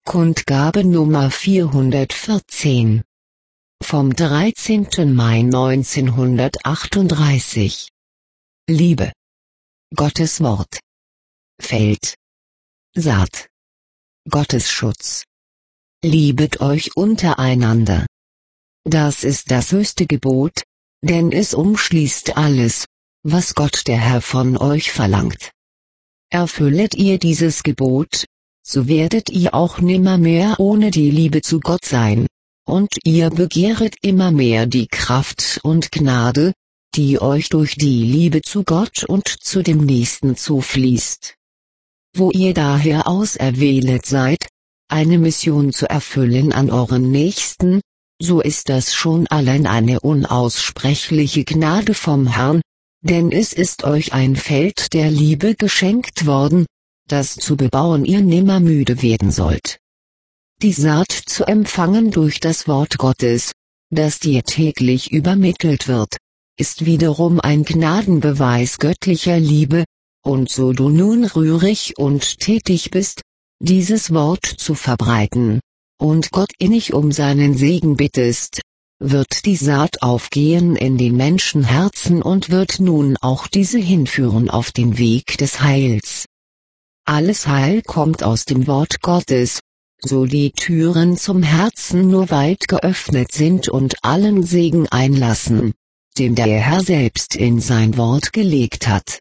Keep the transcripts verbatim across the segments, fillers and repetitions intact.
Kundgabe Nummer vierhundertvierzehn. Vom dreizehnten Mai neunzehnhundertachtunddreißig. Liebe. Gottes Wort. Feld. Saat. Gottes Schutz. Liebet euch untereinander. Das ist das höchste Gebot, denn es umschließt alles, was Gott der Herr von euch verlangt. Erfüllet ihr dieses Gebot, so werdet ihr auch nimmermehr ohne die Liebe zu Gott sein, und ihr begehret immer mehr die Kraft und Gnade, die euch durch die Liebe zu Gott und zu dem Nächsten zufließt. Wo ihr daher auserwählet seid, eine Mission zu erfüllen an euren Nächsten, so ist das schon allein eine unaussprechliche Gnade vom Herrn, denn es ist euch ein Feld der Liebe geschenkt worden, das zu bebauen ihr nimmer müde werden sollt. Die Saat zu empfangen durch das Wort Gottes, das dir täglich übermittelt wird, ist wiederum ein Gnadenbeweis göttlicher Liebe, und so du nun rührig und tätig bist, dieses Wort zu verbreiten, und Gott innig um seinen Segen bittest, wird die Saat aufgehen in den Menschenherzen und wird nun auch diese hinführen auf den Weg des Heils. Alles Heil kommt aus dem Wort Gottes, so die Türen zum Herzen nur weit geöffnet sind und allen Segen einlassen, dem der Herr selbst in sein Wort gelegt hat.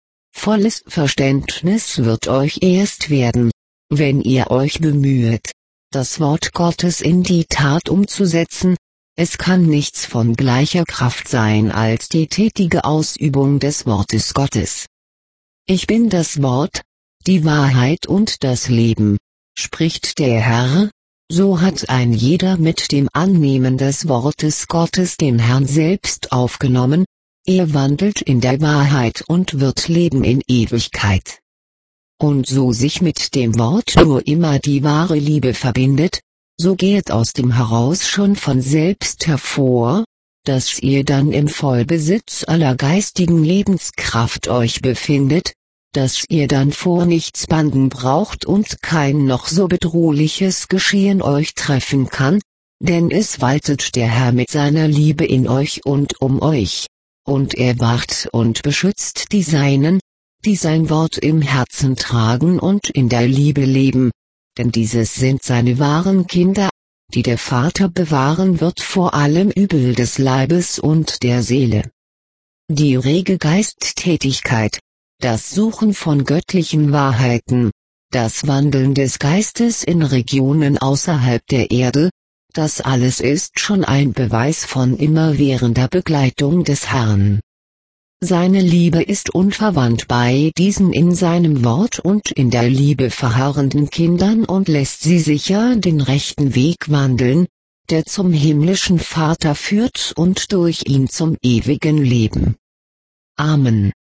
Volles Verständnis wird euch erst werden, wenn ihr euch bemüht, das Wort Gottes in die Tat umzusetzen. Es kann nichts von gleicher Kraft sein als die tätige Ausübung des Wortes Gottes. Ich bin das Wort, die Wahrheit und das Leben, spricht der Herr, so hat ein jeder mit dem Annehmen des Wortes Gottes den Herrn selbst aufgenommen, er wandelt in der Wahrheit und wird leben in Ewigkeit. Und so sich mit dem Wort nur immer die wahre Liebe verbindet, so geht aus dem heraus schon von selbst hervor, dass ihr dann im Vollbesitz aller geistigen Lebenskraft euch befindet, dass ihr dann vor nichts banden braucht und kein noch so bedrohliches Geschehen euch treffen kann, denn es waltet der Herr mit seiner Liebe in euch und um euch, und er wahrt und beschützt die Seinen, die sein Wort im Herzen tragen und in der Liebe leben, denn dieses sind seine wahren Kinder, die der Vater bewahren wird vor allem Übel des Leibes und der Seele. Die rege Geisttätigkeit, das Suchen von göttlichen Wahrheiten, das Wandeln des Geistes in Regionen außerhalb der Erde, das alles ist schon ein Beweis von immerwährender Begleitung des Herrn. Seine Liebe ist unverwandt bei diesen in seinem Wort und in der Liebe verharrenden Kindern und lässt sie sicher den rechten Weg wandeln, der zum himmlischen Vater führt und durch ihn zum ewigen Leben. Amen.